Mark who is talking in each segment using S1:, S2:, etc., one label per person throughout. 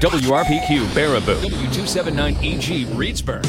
S1: WRPQ Baraboo, W279EG Reedsburg.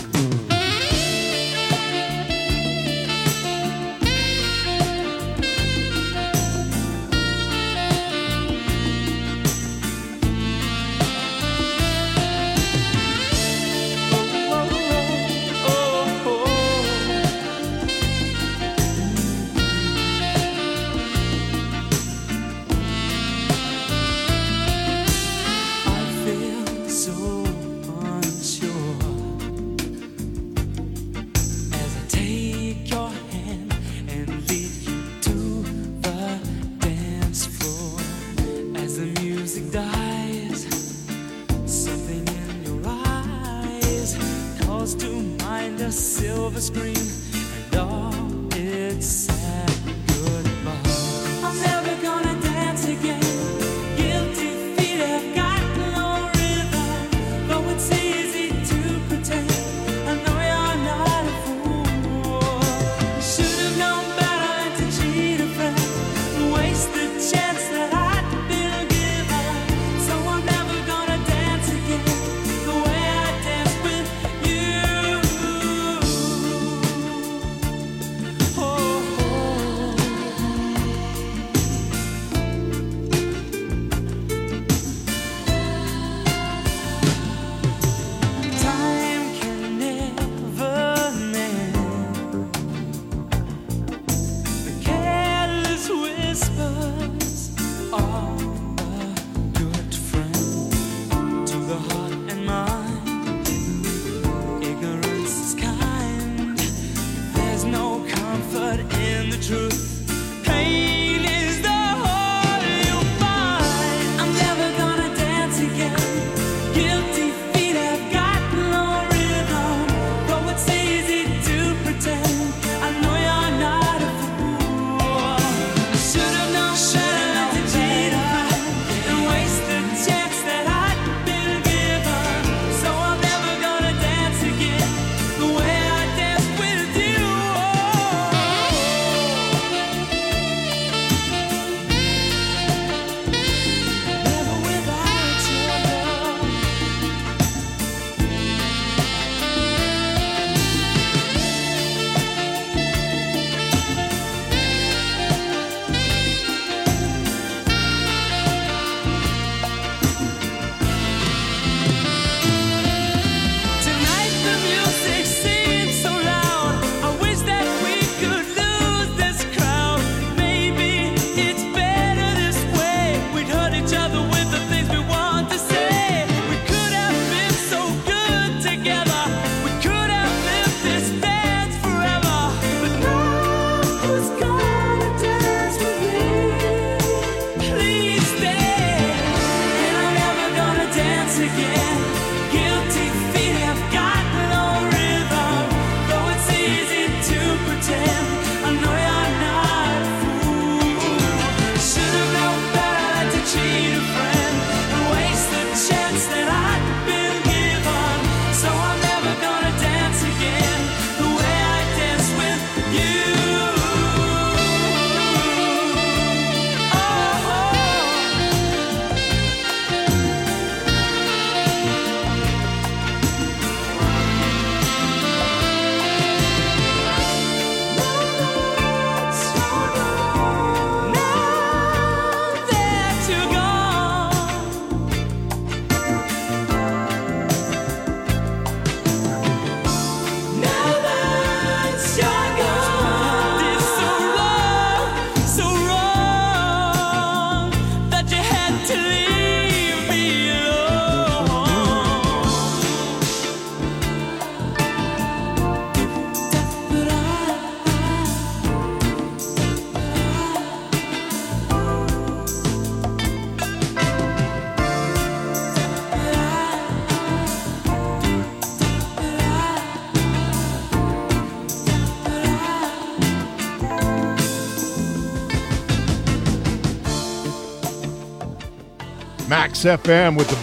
S2: Max FM with the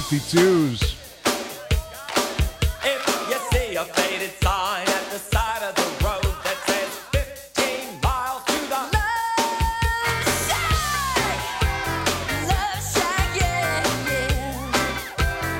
S2: B-52s.
S3: If you see a faded sign at the side of the road that says 15 miles to the
S4: Love shack, yeah, yeah.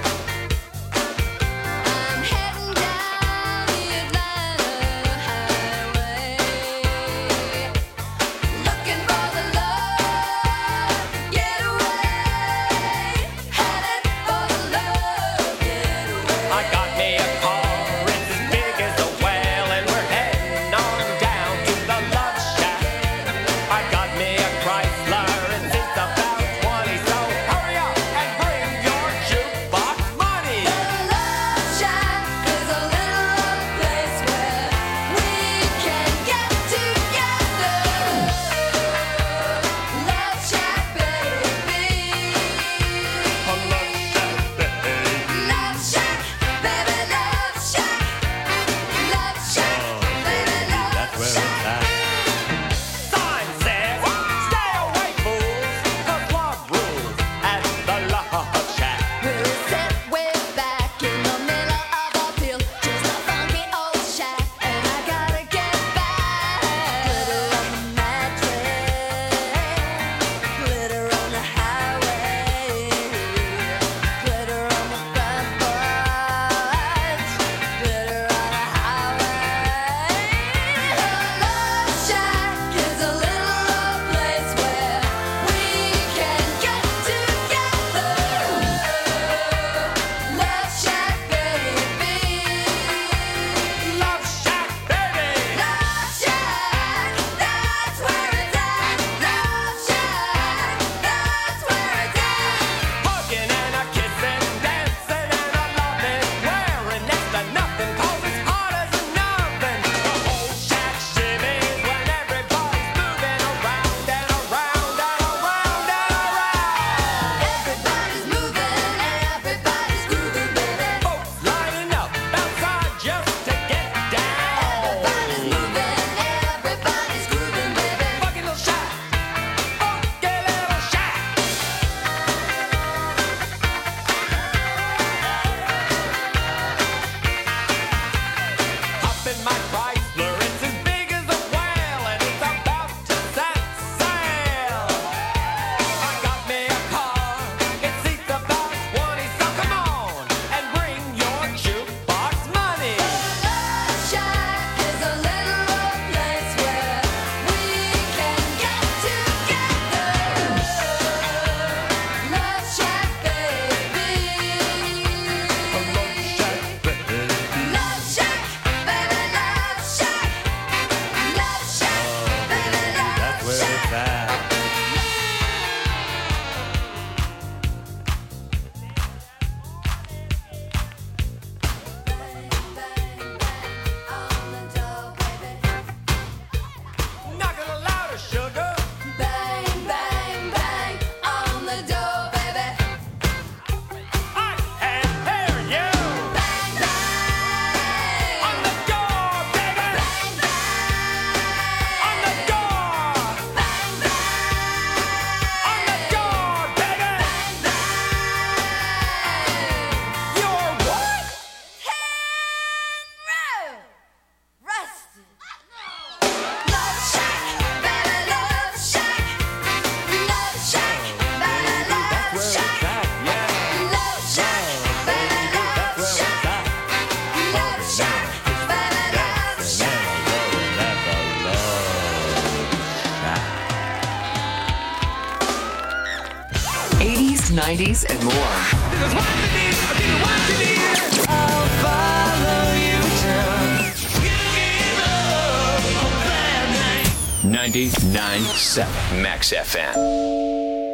S4: 90s, and more.
S3: I'll follow you till you give up a bad night.
S1: 99.7 Max FM.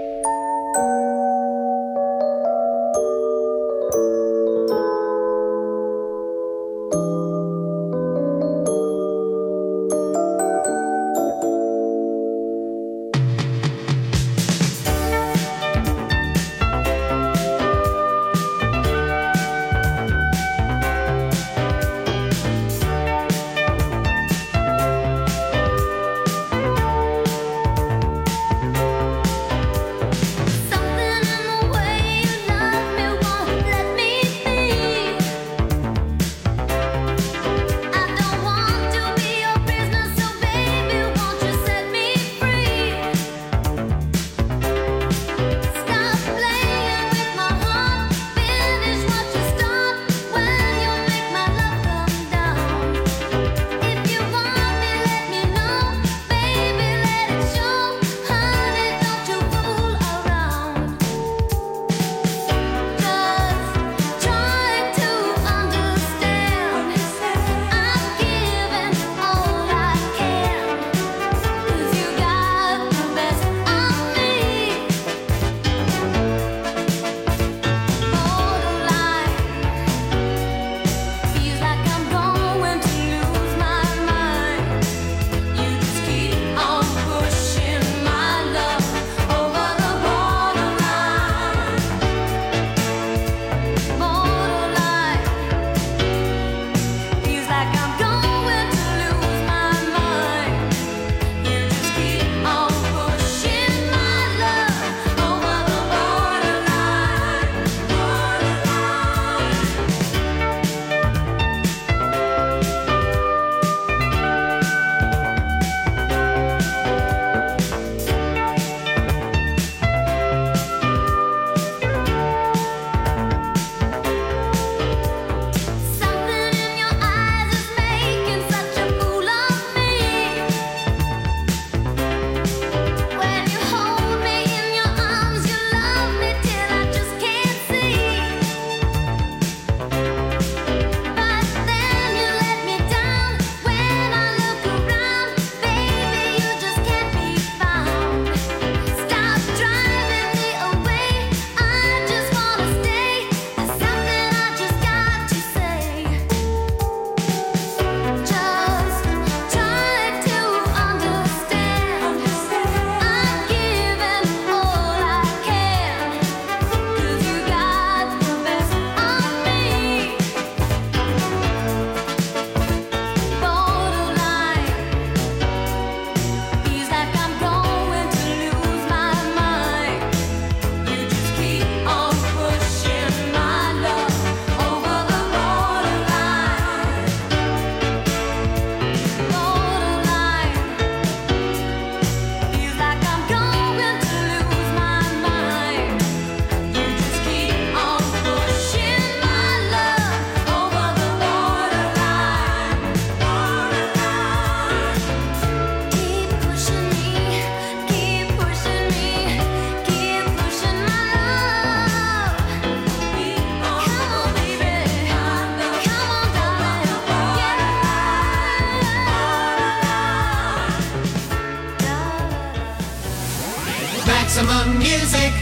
S5: Maximum music,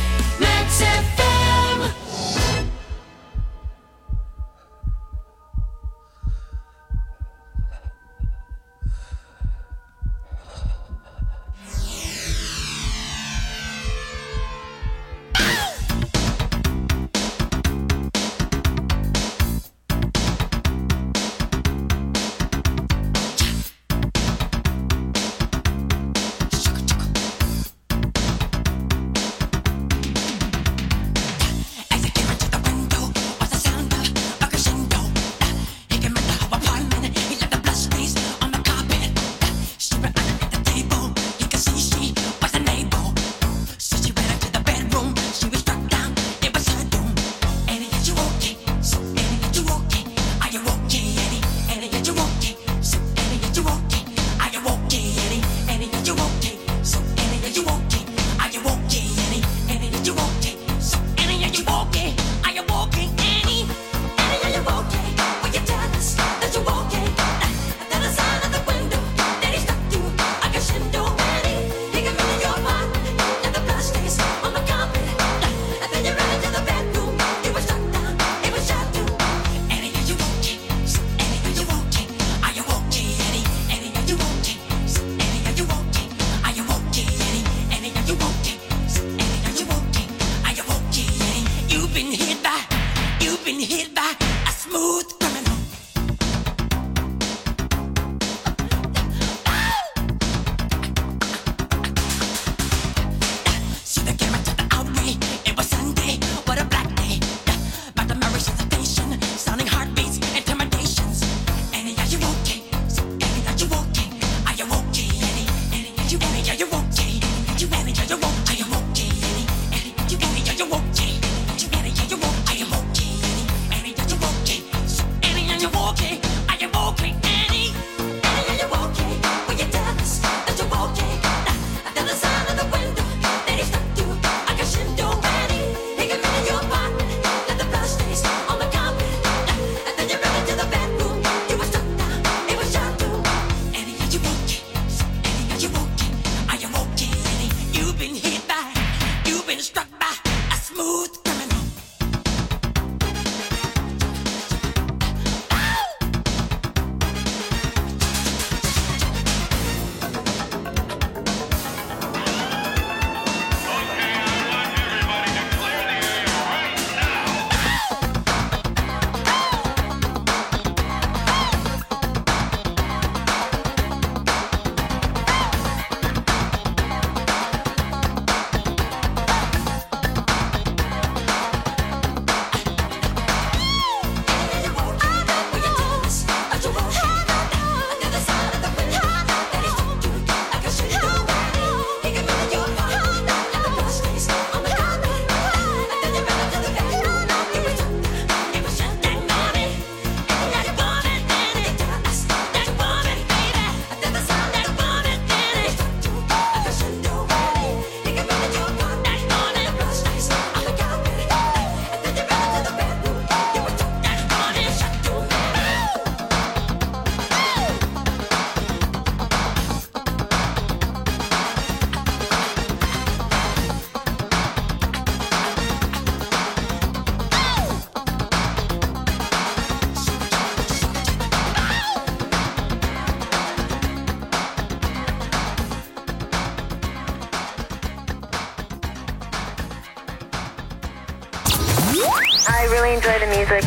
S5: Max FM.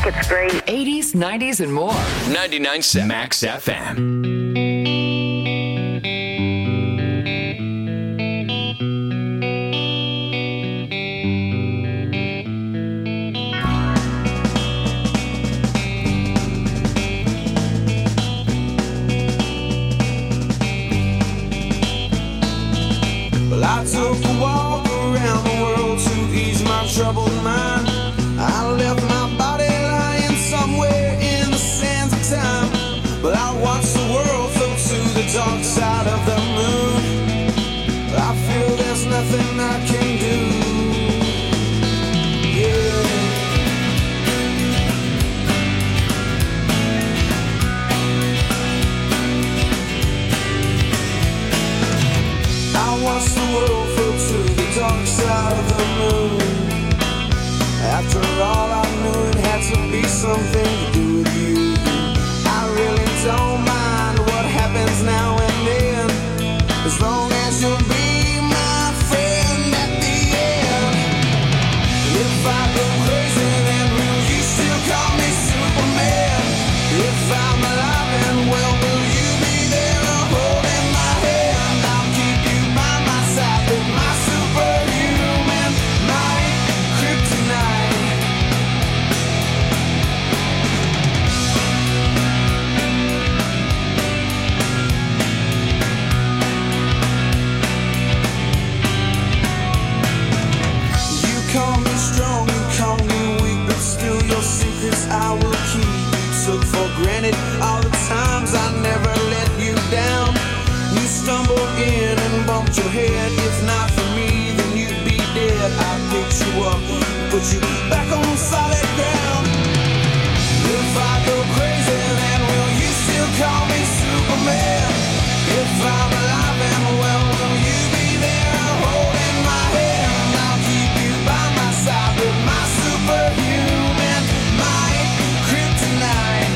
S4: it's great.
S6: 80s, 90s, and more.
S1: 99.7 Max FM.
S7: Well, I took a walk around the world to ease my troubled mind. I left my body lying somewhere in the sands of time. But I watched the world float to the dark side of the moon. I feel there's nothing I can do. Yeah. I watched the world float to the dark side of the moon. After all, I knew it had to be something to do with you. I really don't mind what happens now and then, as long as you'll be my friend at the end. If I go crazy, then will you still call me Superman? If I'm alive and well, will you be there holding my hand? I'll keep you by my side with my superhuman might, kryptonite. You call me strong, you call me weak, but still your secrets I will keep. You took for granted all the times I never let you down. You stumbled in and bumped your head. If not for me, then you'd be dead. I picked you up, put you back on solid ground. If I go crazy, then will you still call me Superman? If I'm alive and well, will you be there holding my hand? I'll keep you by my side with my superhuman might, kryptonite.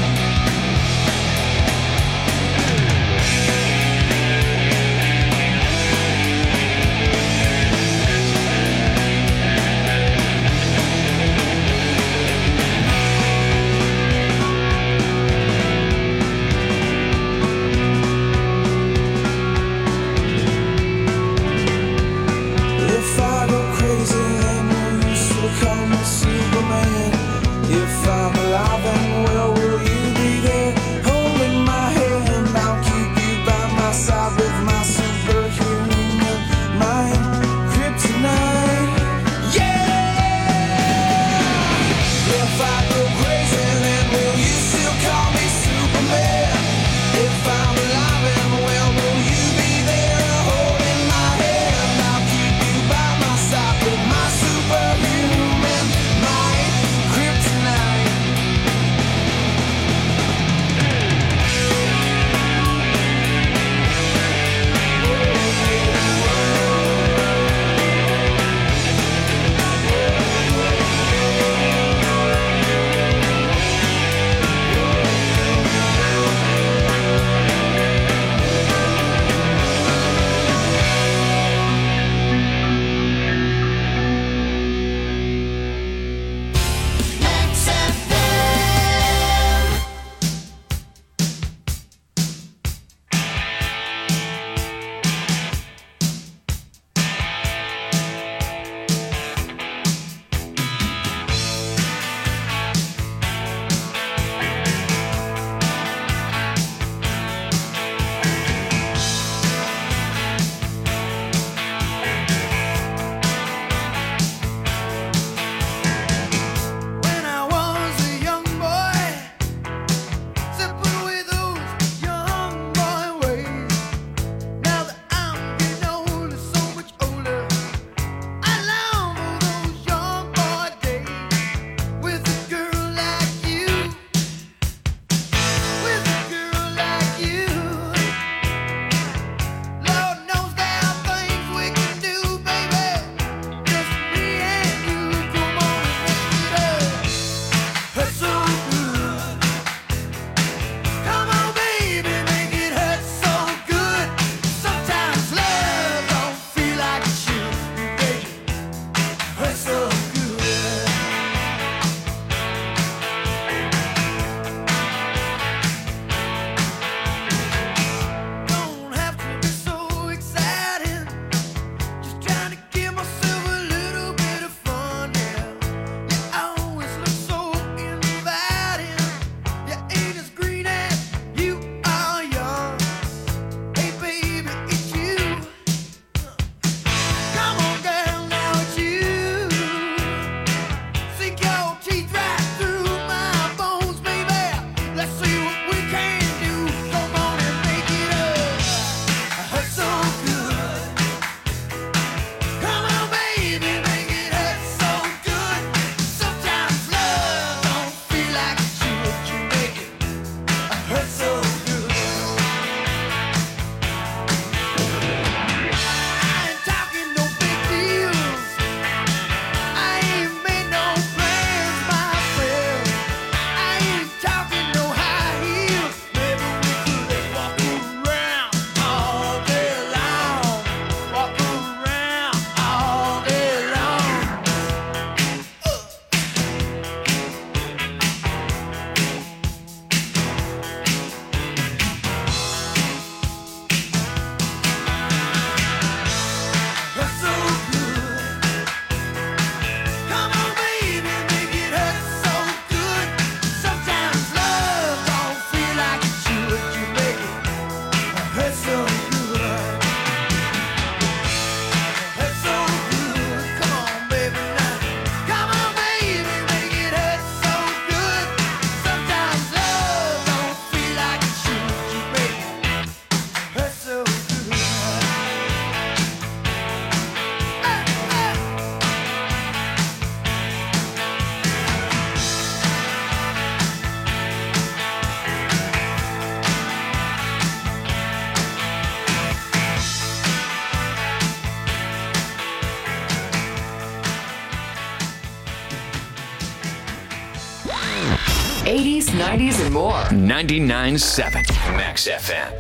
S6: 90s and more.
S1: 99.7 Max FM.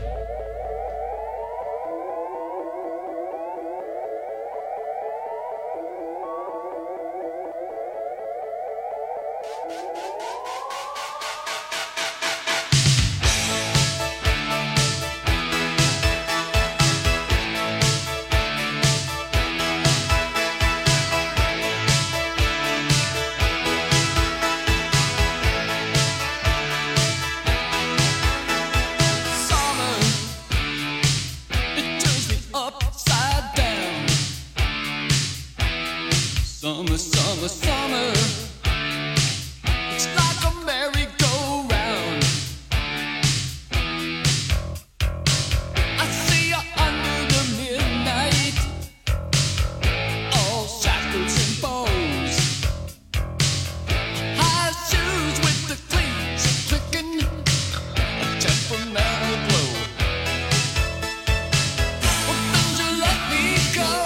S4: Summer, summer, summer. It's like a merry-go-round. I see you under the midnight, all shackles and bows. High shoes with the cleats clicking, a temperamental glow. Well, don't you let me go.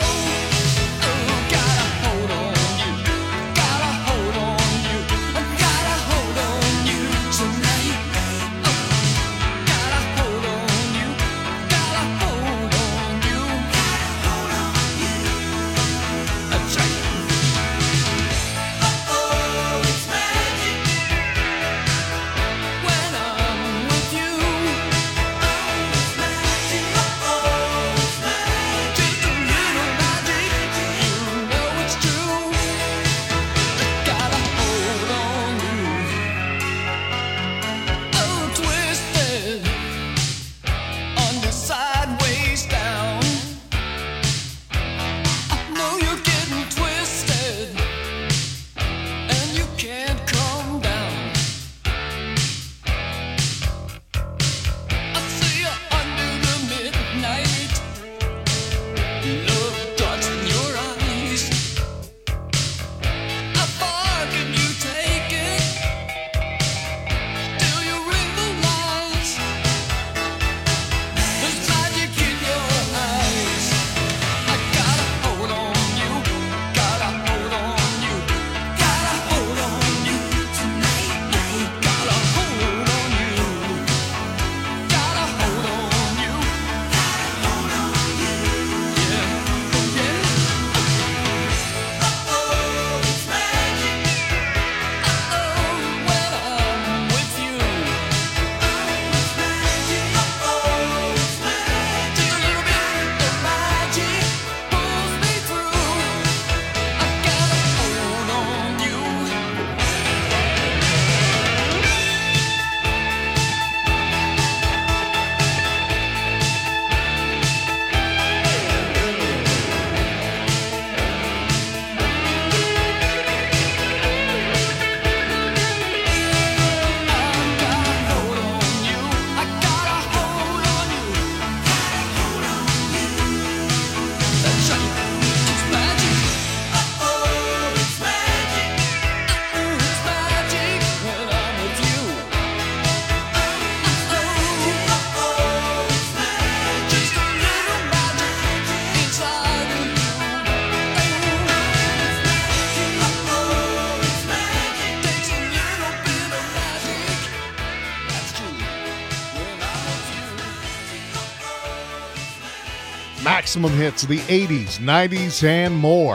S2: Maximum hits of the 80s, 90s, and more.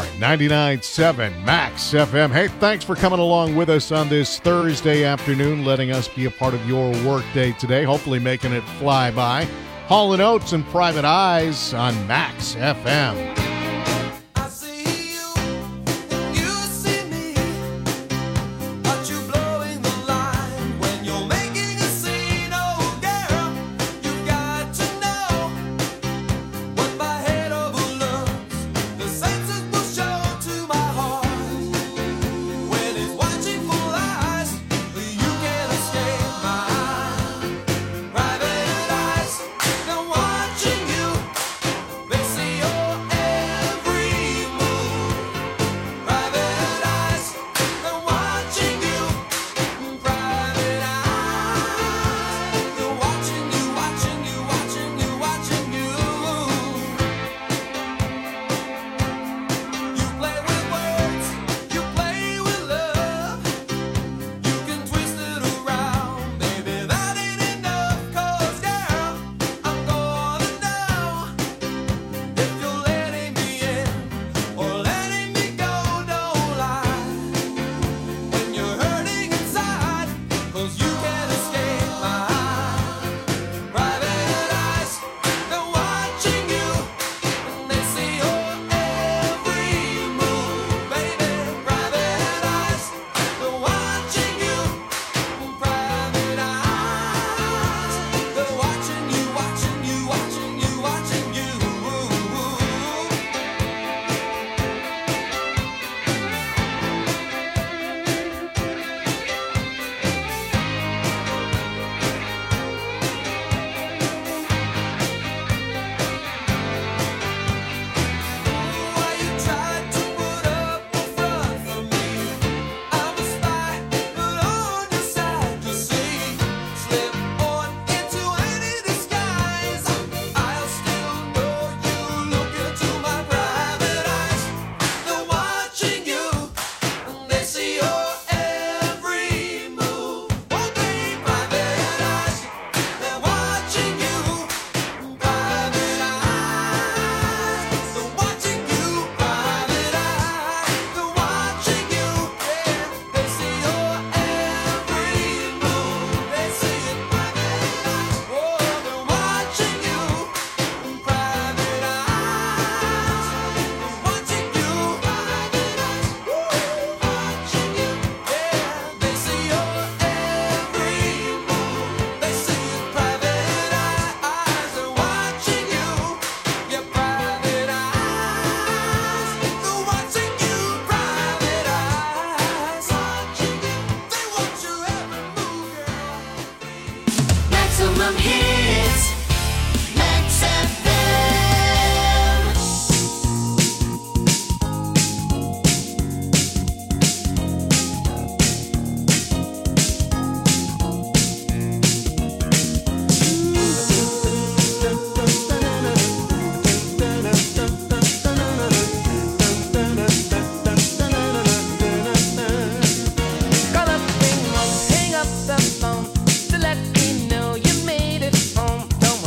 S2: 99.7 Max FM. Hey, thanks for coming along with us on this Thursday afternoon, letting us be a part of your workday today, hopefully making it fly by. Hall & Oates and Private Eyes on Max FM.
S7: I see you, and you see me, but you blowing the line when you're making a scene. Oh girl, you got to know what my head overlooks. The senses will show to my heart when it's watching full eyes. You can't escape my private eyes. They're watching you. They see your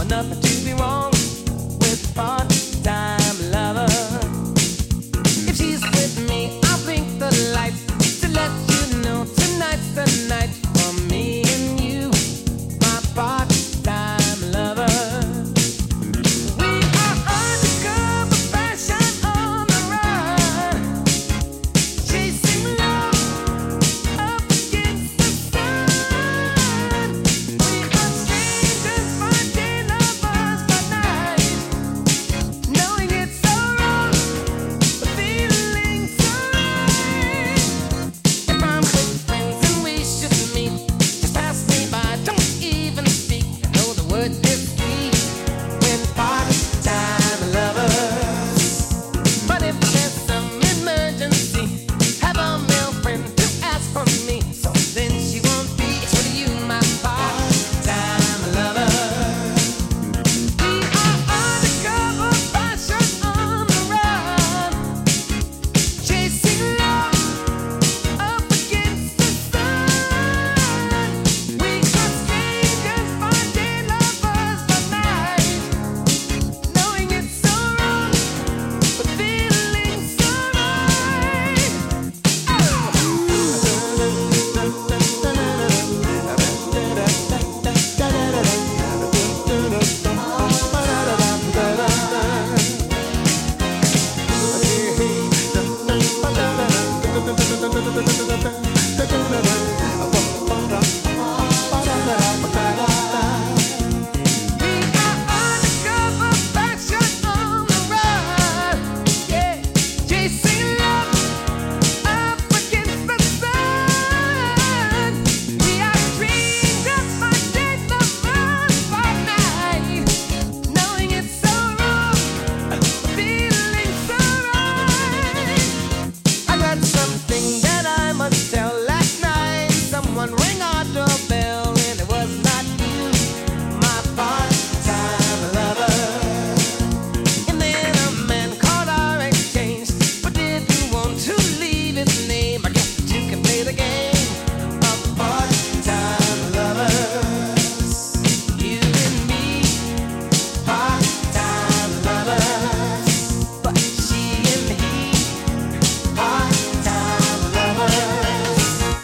S3: nothing to be wrong with part-time lover. If she's with me, I'll blink the lights to let you know tonight's the night for me and you, my part-time lover. We are undercover fashion on the run, chasing love up against the sun. We are strangers by day, lovers by night, knowing it's so wrong, but feeling so right. If I'm with friends and we should meet, just pass me by, don't even speak. I know the word is sweet when part-time lovers. But if there's some emergency, have a male friend to ask for me, so then she won't be. It's for you, my part-time lover. We are undercover fashion on the run, chasing love up against the sun. We are strangers by day, lovers by night, knowing it's so wrong, but feeling so right. We are undercover fashion on the run, yeah, chasing love up against the sun. We are strangers by day, lovers by night, knowing it's so wrong, feeling so right. I got something that I must tell. Last night, someone rang our doorbell, and it was not you, my part-time lover. And then a man called our exchange, but didn't want to leave his name. I guess that you can play the game of part-time lovers. You and me, part-time lovers. But she and he, part-time lovers.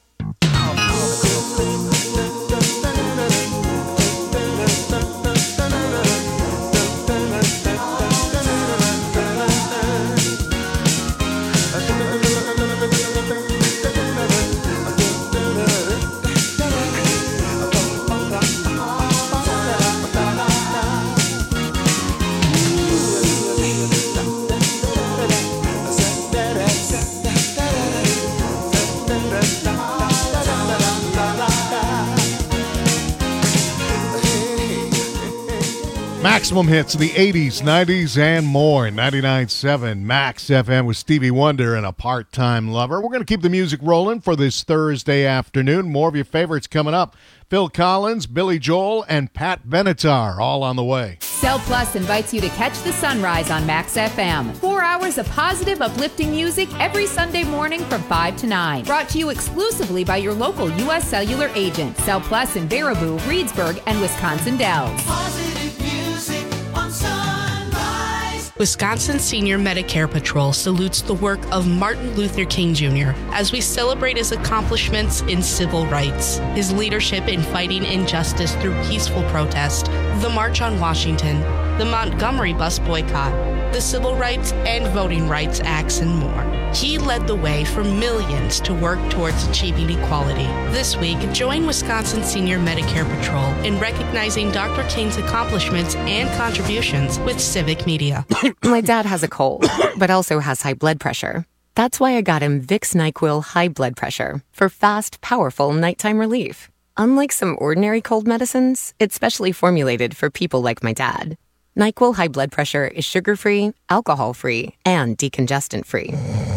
S2: Maximum hits of the 80s, 90s, and more. 99.7 Max FM with Stevie Wonder and a part-time lover. We're going to keep the music rolling for this Thursday afternoon. More of your favorites coming up. Phil Collins, Billy Joel, and Pat Benatar all on the way.
S6: Cell Plus invites you to catch the sunrise on Max FM. 4 hours of positive, uplifting music every Sunday morning from 5 to 9. Brought to you exclusively by your local U.S. Cellular agent. Cell Plus in Baraboo, Reedsburg, and Wisconsin Dells.
S5: Positive music on Sunrise.
S8: Wisconsin Senior Medicare Patrol salutes the work of Martin Luther King Jr. as we celebrate his accomplishments in civil rights, his leadership in fighting injustice through peaceful protest, the March on Washington, the Montgomery bus boycott, the Civil Rights and Voting Rights Acts, and more. He led the way for millions to work towards achieving equality. This week, join Wisconsin Senior Medicare Patrol in recognizing Dr. King's accomplishments and contributions with Civic Media.
S9: My dad has a cold, but also has high blood pressure. That's why I got him Vicks NyQuil High Blood Pressure for fast, powerful nighttime relief. Unlike some ordinary cold medicines, it's specially formulated for people like my dad. NyQuil High Blood Pressure is sugar-free, alcohol-free, and decongestant-free.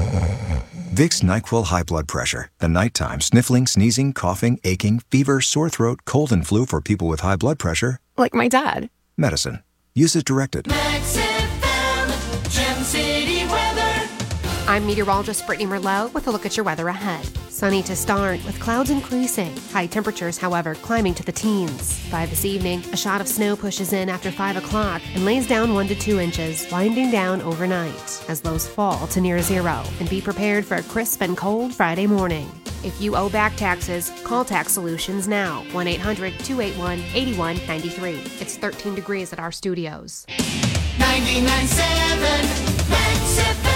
S10: Vicks NyQuil High Blood Pressure. The nighttime sniffling, sneezing, coughing, aching, fever, sore throat, cold, and flu for people with high blood pressure.
S9: Like my dad.
S10: Medicine. Use as directed.
S5: Max FM, Gem City weather.
S11: I'm meteorologist Brittany Merlot with a look at your weather ahead. Sunny to start, with clouds increasing. High temperatures, however, climbing to the teens. By this evening, a shot of snow pushes in after 5 o'clock and lays down 1 to 2 inches, winding down overnight, as lows fall to near zero. And be prepared for a crisp and cold Friday morning. If you owe back taxes, call Tax Solutions now. 1-800-281-8193. It's 13 degrees at our studios.
S5: 99.7 Max FM.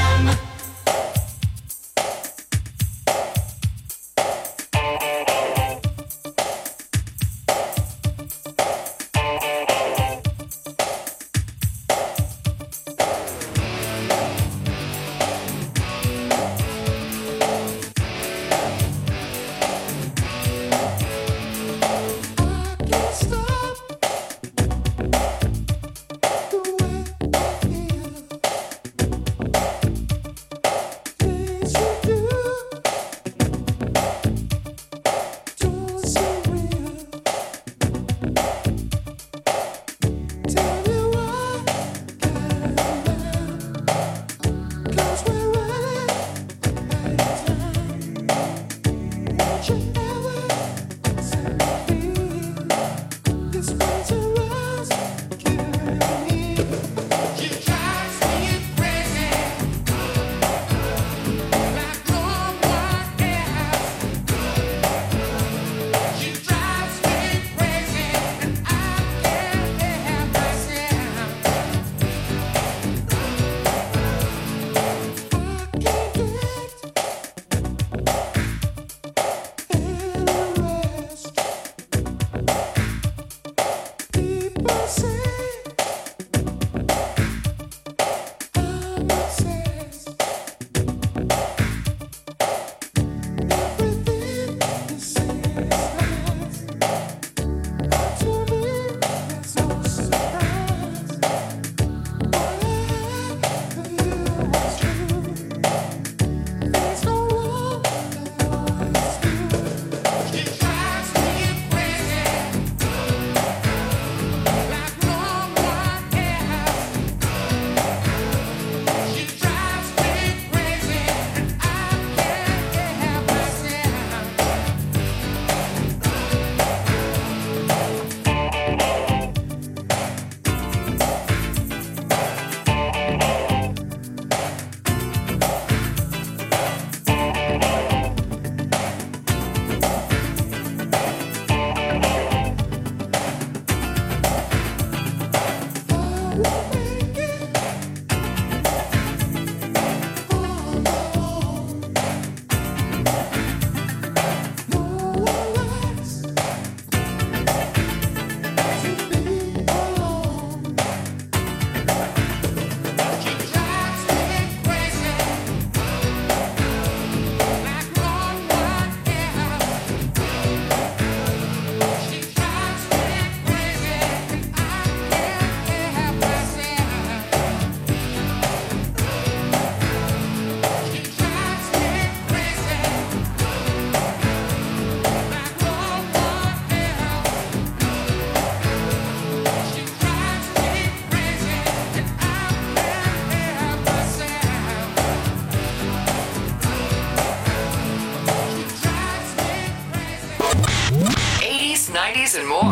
S1: And more.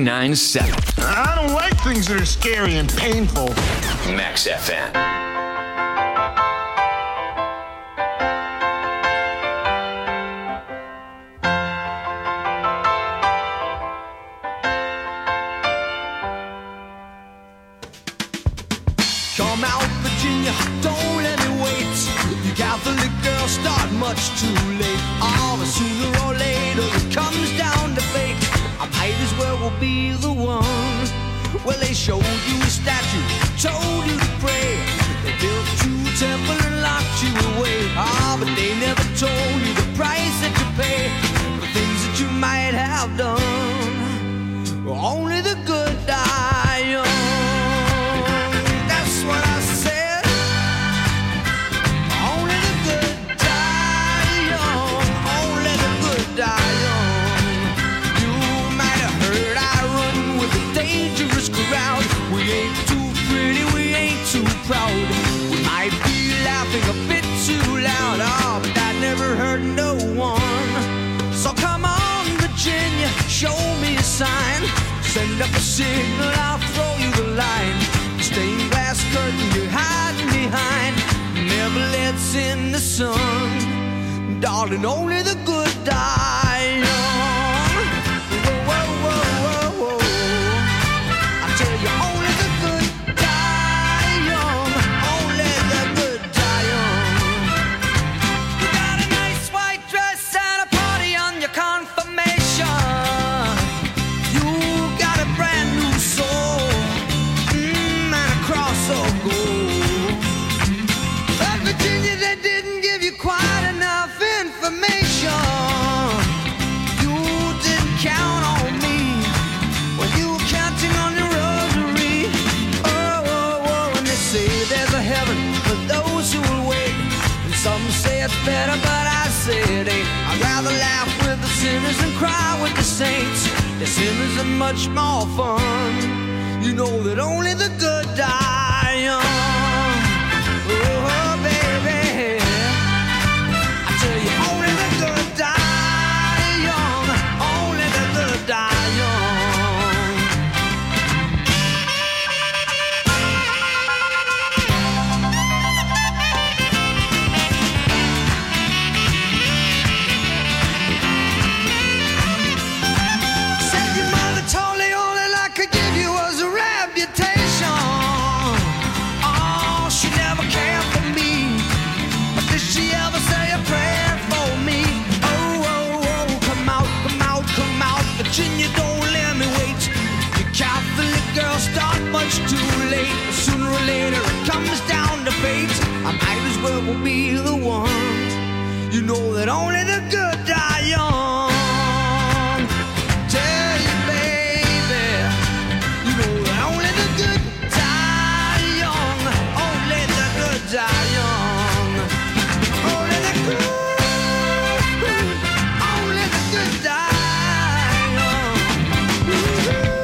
S1: 99.7.
S12: I don't like things that are scary and painful.
S1: Max FM.
S7: Come out, Virginia, don't let me wait. You Catholic girls start much too late. Oh, but sooner or later it comes down to fate. I might as well will be the one. Well, they showed you a statue, told you to pray. They built you a temple and locked you away. Ah, but they never told you the price that you pay for things that you might have done. Only the good die young. That's what I said. Only the good die young. Only the good die young. You might have heard I run with the devil. signal, I'll throw you the line. Stained glass curtain you're hiding behind never lets in the sun. Darling, only the good die young. Whoa, whoa, whoa, whoa, whoa. I tell you, only the good die young. Only the good die young. You got a nice white dress and a party on your confirmation. You got a brand new soul, and a cross of gold. But Virginia, they didn't give you quite enough information. You didn't count on me when you were counting on your rosary. Oh, oh, oh, and they say there's a heaven for those who will wait. And some say it's better, but I say it ain't. I'd rather laugh with the sinners and cry with the saints. The sinners are much more fun. You know that only the good die young. Oh, baby, I tell you, only the good die young. Only the good die young. Said your mother told me all that I could give you was a reputation. Oh, she never cared for me. But did she ever say a prayer for me? Oh, oh, oh, come out, come out, come out. Virginia, don't let me wait. You Catholic girls start much too late. Sooner or later it comes down to fate. I might as well be the one. You know that only the good die young. Tell you, baby, you know that only the good die young. Only the good die young. Only the good, only the good die young.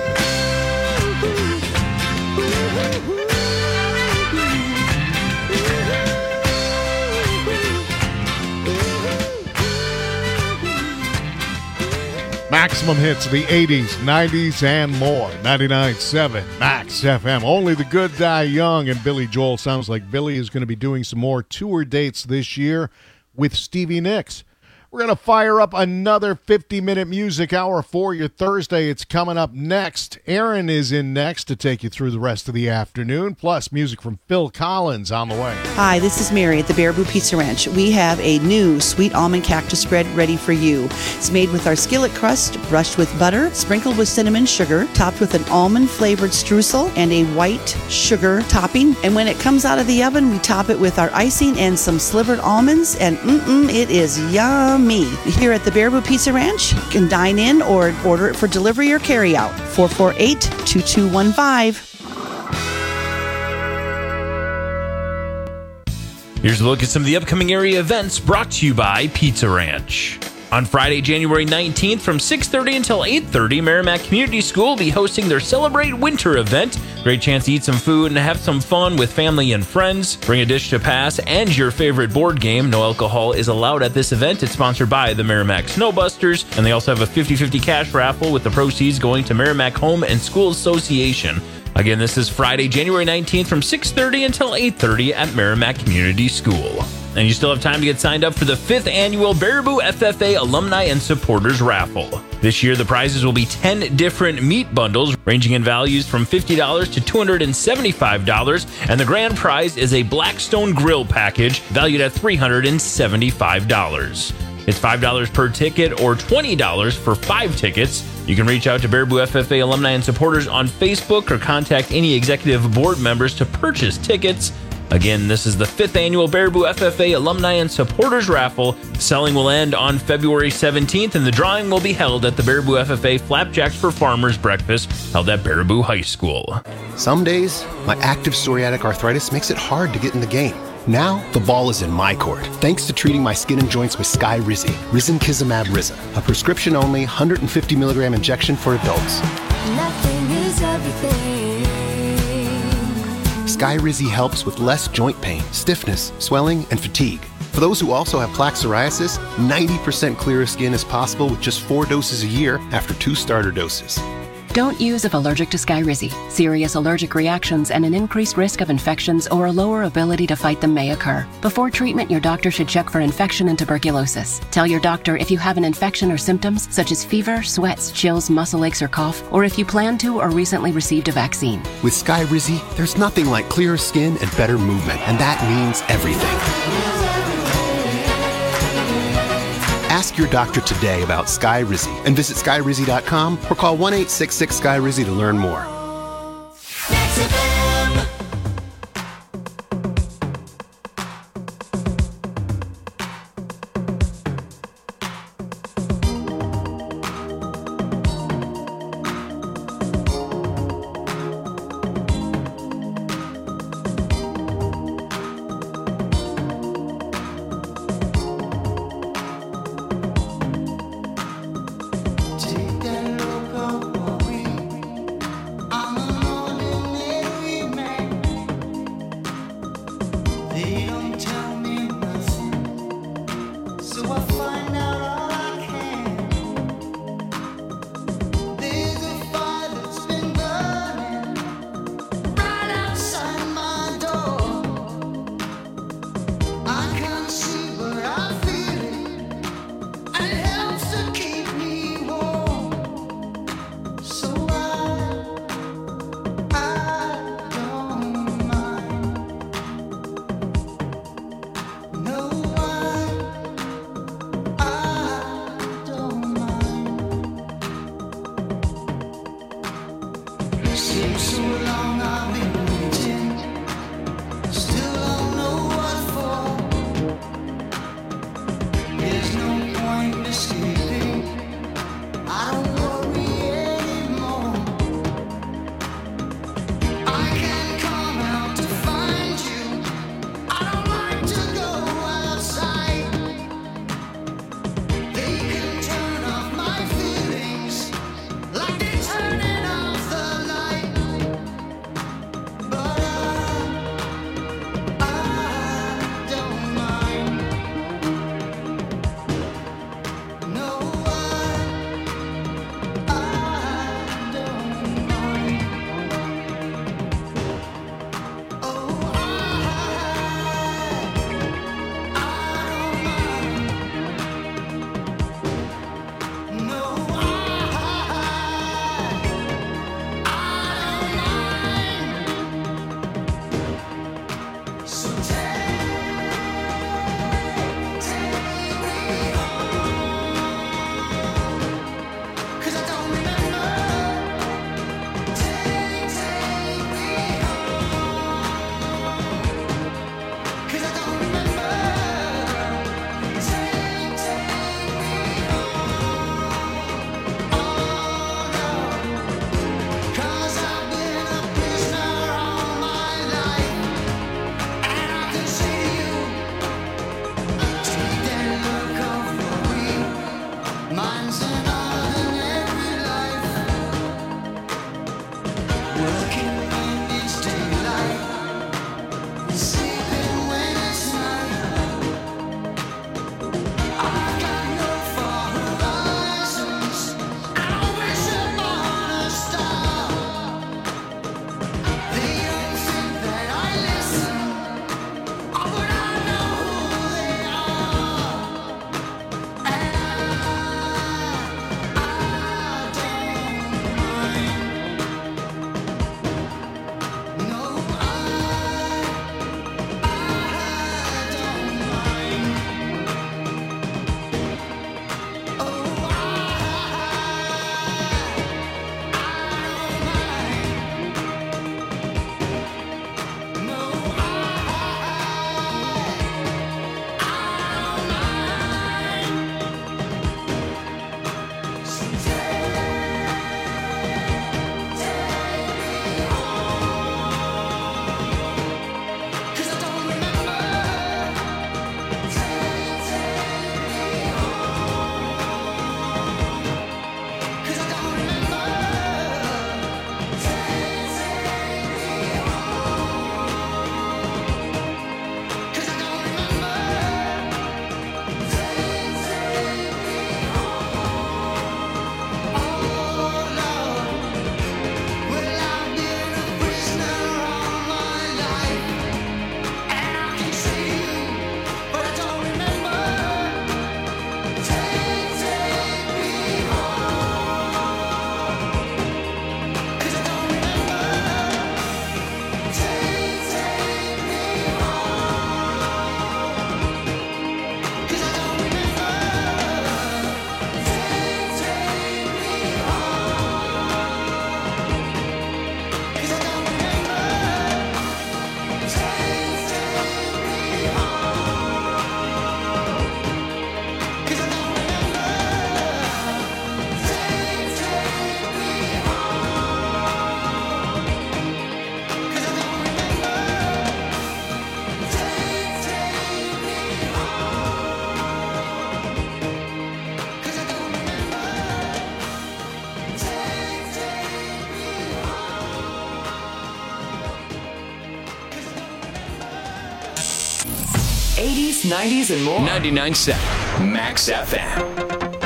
S2: Maximum hits of the 80s, 90s, and more. 99.7 Max FM. Only the good die young. And Billy Joel sounds like Billy is going to be doing some more tour dates this year with Stevie Nicks. We're going to fire up another 50-minute music hour for your Thursday. It's coming up next. Aaron is in next to take you through the rest of the afternoon, plus music from Phil Collins on the way.
S13: Hi, this is Mary at the Baraboo Pizza Ranch. We have a new sweet almond cactus spread ready for you. It's made with our skillet crust, brushed with butter, sprinkled with cinnamon sugar, topped with an almond-flavored streusel and a white sugar topping. And when it comes out of the oven, we top it with our icing and some slivered almonds, and it is yummy. Here at the Baraboo Pizza Ranch, you can dine in or order it for delivery or carry out. 448-2215.
S14: Here's a look at some of the upcoming area events brought to you by Pizza Ranch. On Friday, January 19th from 6:30 until 8:30, Merrimack Community School will be hosting their Celebrate Winter event. Great chance to eat some food and have some fun with family and friends. Bring a dish to pass and your favorite board game. No alcohol is allowed at this event. It's sponsored by the Merrimack Snowbusters, and they also have a 50-50 cash raffle with the proceeds going to Merrimack Home and School Association. Again, this is Friday, January 19th from 6:30 until 8:30 at Merrimack Community School. And you still have time to get signed up for the 5th annual Baraboo FFA Alumni and Supporters Raffle. This year, the prizes will be 10 different meat bundles, ranging in values from $50 to $275, and the grand prize is a Blackstone Grill package valued at $375. It's $5 per ticket or $20 for 5 tickets. You can reach out to Baraboo FFA Alumni and Supporters on Facebook or contact any executive board members to purchase tickets. Again, this is the 5th annual Baraboo FFA Alumni and Supporters Raffle. Selling will end on February 17th, and the drawing will be held at the Baraboo FFA Flapjacks for Farmers Breakfast, held at Baraboo High School.
S15: Some days, my active psoriatic arthritis makes it hard to get in the game. Now, the ball is in my court, thanks to treating my skin and joints with Skyrizi, Risankizumab Riza, a prescription-only 150-milligram injection for adults.
S5: Nothing is everything.
S15: Skyrizi helps with less joint pain, stiffness, swelling, and fatigue. For those who also have plaque psoriasis, 90% clearer skin is possible with just 4 doses a year after 2 starter doses.
S16: Don't use if allergic to Skyrizi. Serious allergic reactions and an increased risk of infections or a lower ability to fight them may occur. Before treatment, your doctor should check for infection and tuberculosis. Tell your doctor if you have an infection or symptoms such as fever, sweats, chills, muscle aches, or cough, or if you plan to or recently received a vaccine.
S15: With Skyrizi, there's nothing like clearer skin and better movement, and that means everything. Ask your doctor today about Skyrizi and visit Skyrizi.com or call 1-866-SKYRIZI to learn more.
S1: 80s, 90s, and more. 99.7 Max FM.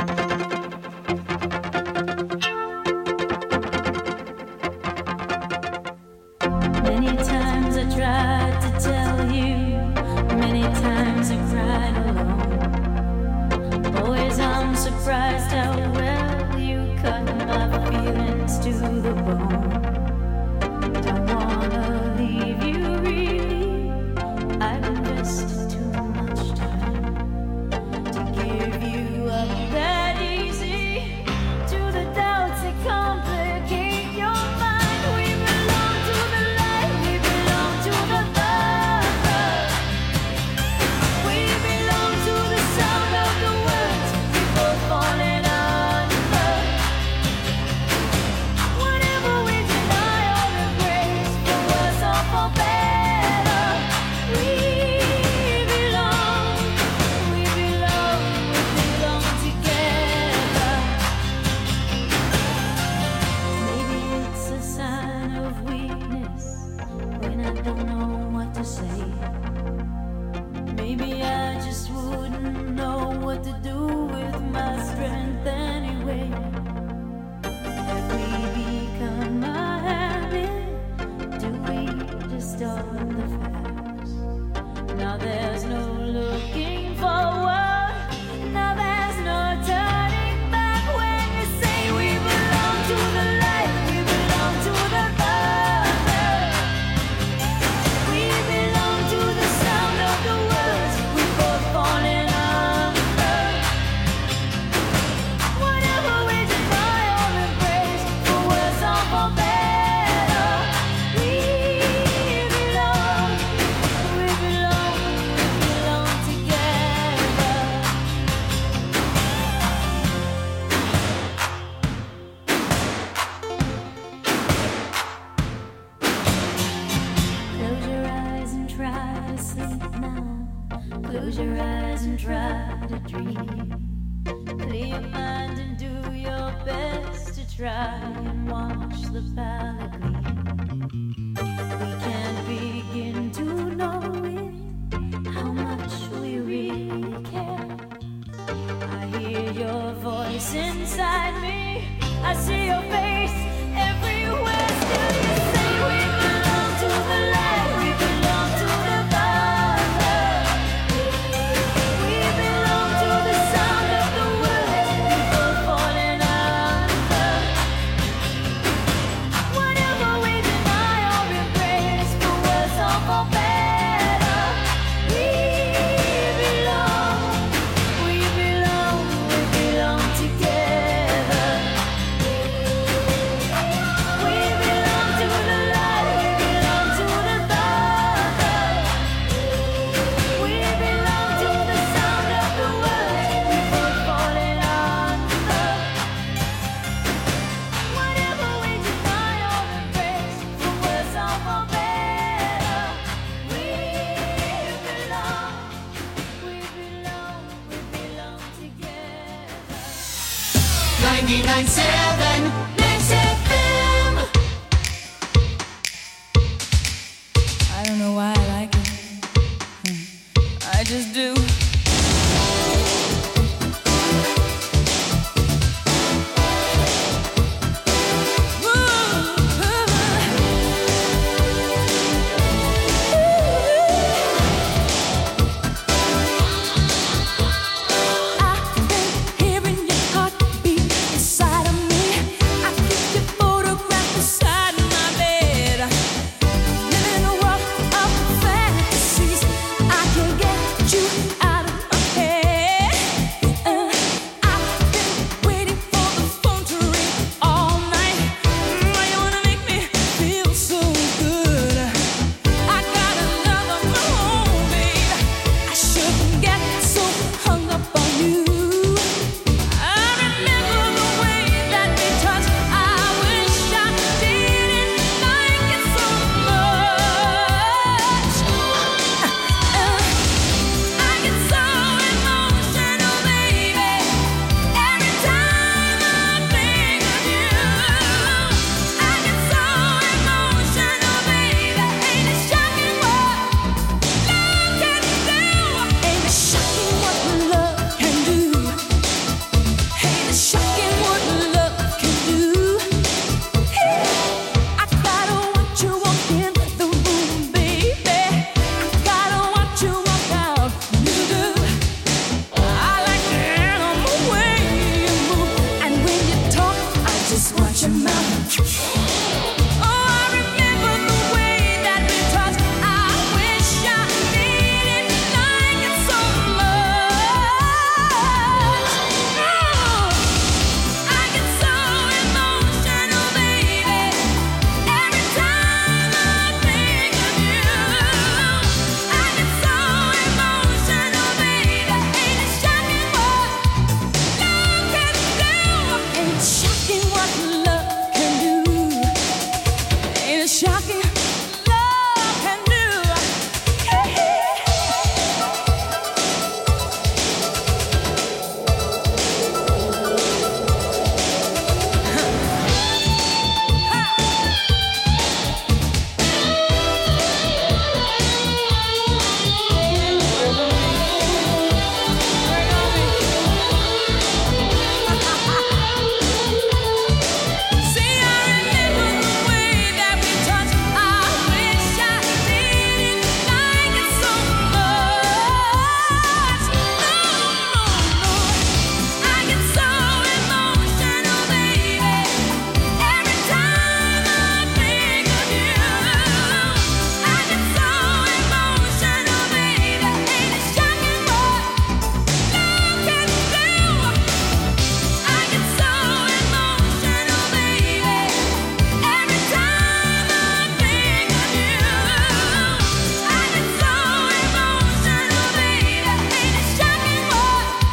S17: Many times I tried to tell you, many times I cried alone. Always I'm surprised how well you cut my feelings to the bone. Don't wanna leave you really, I've invested too much time to give you up that easy to the doubts that complicate your mind. We belong to the light, we belong to the thunder. We belong to the sound of the words we both falling under. Whatever we deny or embrace, for worse or for better, we belong together. Maybe it's a sign of weakness when I don't know what to say. Maybe I just wouldn't know what to do with my strength anyway. Have we become a habit? Do we just start the facts? Now there's no looking forward. Now there's no turning back when you say we belong to the light, we belong to the thunder. We belong to the sound of the words we both falling under. Whatever we deny or embrace, for worse or for better, we belong together. Close your eyes and try to sleep now. Close your eyes and try to dream. Clear your mind and do your best to try and watch the palette gleam. We can't begin to know it, how much we really care. I hear your voice inside me, I see your face everywhere. Still you say we belong to the light, we belong to the thunder. We belong to the sound of the words we both falling under. Whatever we deny or embrace, for worse or for better, we belong together. We belong to the light, we belong to the thunder. We belong to the sound of the words we both falling under. Whatever we deny or embrace, for worse or for better, we belong together.
S3: 99.7 Max FM.
S17: I don't know why I like it. I just do.